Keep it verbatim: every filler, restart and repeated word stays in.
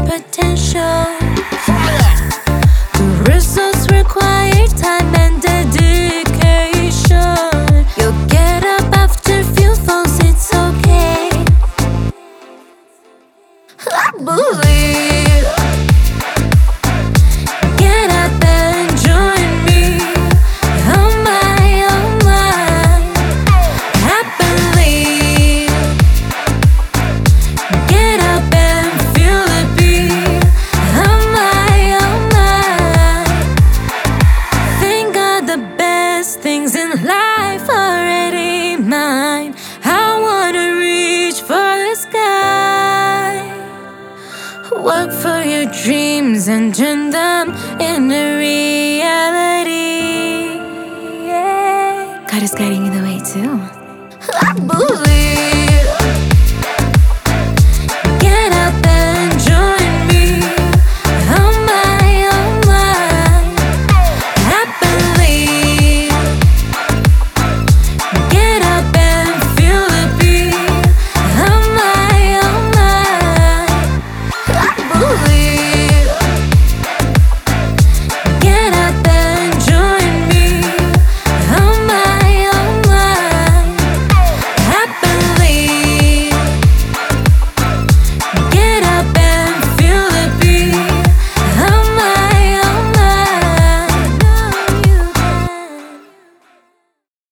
potential. The results require time and dedication. You'll get up after few falls, it's okay. I believe. Get up and join me. Oh my, oh my. I believe. Get up and feel the beat. Oh my, oh my. Think of the best things in life already mine. I wanna reach for the sky. Work for your dreams and turn them into reality. Yeah. God is guiding you the way too. I believe.